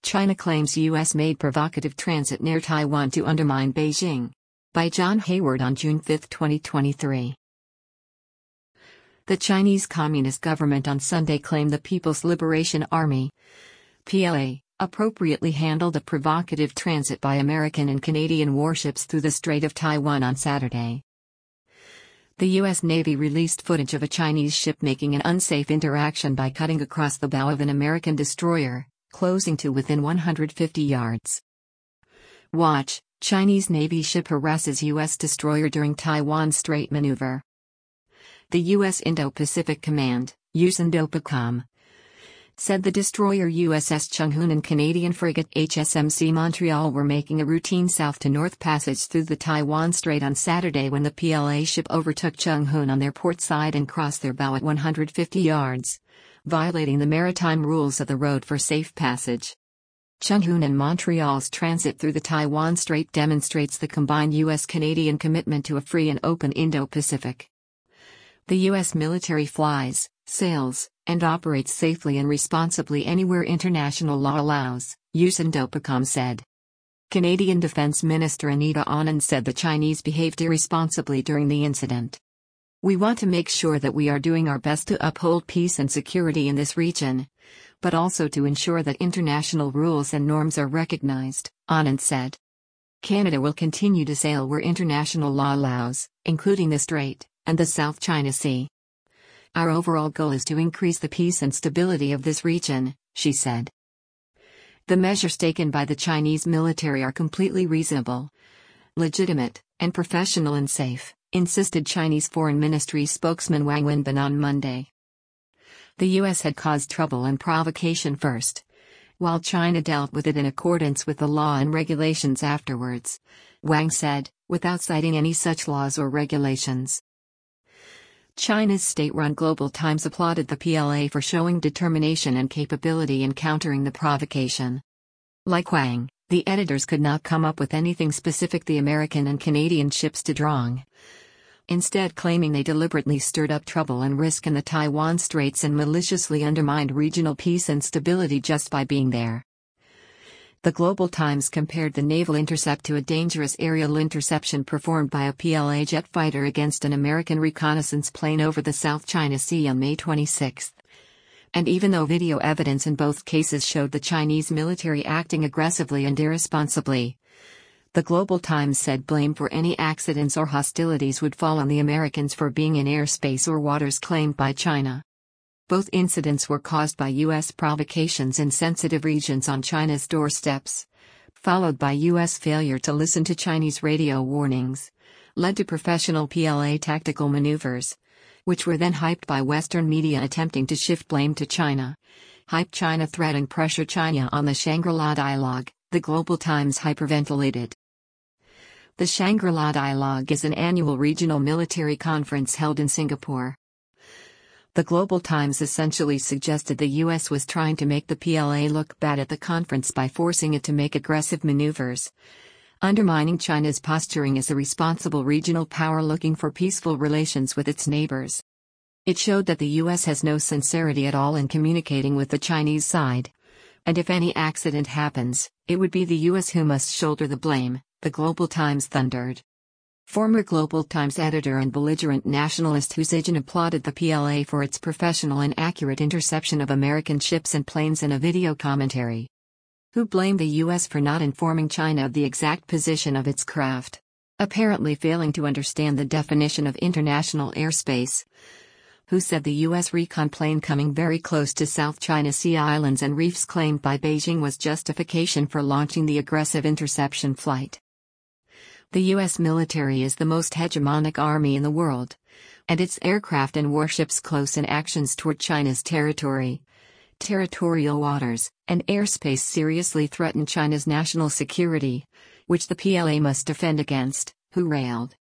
China claims U.S.-made provocative transit near Taiwan to undermine Beijing. By John Hayward on June 5, 2023. The Chinese Communist government on Sunday claimed the People's Liberation Army (PLA) appropriately handled a provocative transit by American and Canadian warships through the Strait of Taiwan on Saturday. The U.S. Navy released footage of a Chinese ship making an unsafe interaction by cutting across the bow of an American destroyer, closing to within 150 yards. Watch, Chinese Navy ship harasses U.S. destroyer during Taiwan Strait maneuver. The U.S. Indo-Pacific Command, USINDOPACOM, said the destroyer USS Chung-Hoon and Canadian frigate HSMC Montreal were making a routine south-to-north passage through the Taiwan Strait on Saturday when the PLA ship overtook Chung-Hoon on their port side and crossed their bow at 150 yards, violating the maritime rules of the road for safe passage. Chung-Hoon and Montreal's transit through the Taiwan Strait demonstrates the combined U.S.-Canadian commitment to a free and open Indo-Pacific. The U.S. military flies, sails, and operates safely and responsibly anywhere international law allows, USINDOPACOM said. Canadian Defence Minister Anita Anand said the Chinese behaved irresponsibly during the incident. We want to make sure that we are doing our best to uphold peace and security in this region, but also to ensure that international rules and norms are recognized, Anand said. Canada will continue to sail where international law allows, including the Strait and the South China Sea. Our overall goal is to increase the peace and stability of this region, she said. The measures taken by the Chinese military are completely reasonable, legitimate, and professional and safe, insisted Chinese Foreign Ministry spokesman Wang Wenbin on Monday. The U.S. had caused trouble and provocation first, while China dealt with it in accordance with the law and regulations afterwards, Wang said, without citing any such laws or regulations. China's state-run Global Times applauded the PLA for showing determination and capability in countering the provocation. Like Wang, the editors could not come up with anything specific the American and Canadian ships did wrong, instead claiming they deliberately stirred up trouble and risk in the Taiwan Straits and maliciously undermined regional peace and stability just by being there. The Global Times compared the naval intercept to a dangerous aerial interception performed by a PLA jet fighter against an American reconnaissance plane over the South China Sea on May 26. And even though video evidence in both cases showed the Chinese military acting aggressively and irresponsibly, the Global Times said blame for any accidents or hostilities would fall on the Americans for being in airspace or waters claimed by China. Both incidents were caused by U.S. provocations in sensitive regions on China's doorsteps, followed by U.S. failure to listen to Chinese radio warnings, led to professional PLA tactical maneuvers, which were then hyped by Western media attempting to shift blame to China. Hype China threat and pressure China on the Shangri-La Dialogue, the Global Times hyperventilated. The Shangri-La Dialogue is an annual regional military conference held in Singapore. The Global Times essentially suggested the U.S. was trying to make the PLA look bad at the conference by forcing it to make aggressive maneuvers, undermining China's posturing as a responsible regional power looking for peaceful relations with its neighbors. It showed that the U.S. has no sincerity at all in communicating with the Chinese side, and if any accident happens, it would be the U.S. who must shoulder the blame, the Global Times thundered. Former Global Times editor and belligerent nationalist Hu Zijin applauded the PLA for its professional and accurate interception of American ships and planes in a video commentary. Hu blamed the U.S. for not informing China of the exact position of its craft, apparently failing to understand the definition of international airspace. Hu said the U.S. recon plane coming very close to South China Sea islands and reefs claimed by Beijing was justification for launching the aggressive interception flight. The U.S. military is the most hegemonic army in the world, and its aircraft and warships close in actions toward China's territory, territorial waters, and airspace seriously threaten China's national security, which the PLA must defend against, Hu railed.